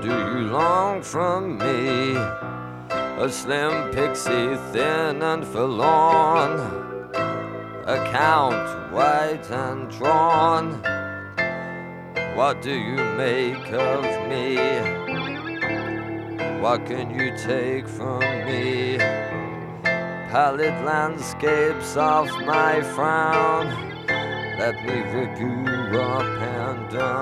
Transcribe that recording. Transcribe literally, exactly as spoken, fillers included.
do you long from me? A slim pixie, thin and forlorn, account white and drawn. What do you make of me? What can you take from me? Pallid landscapes of my frown, let me rip you up and down.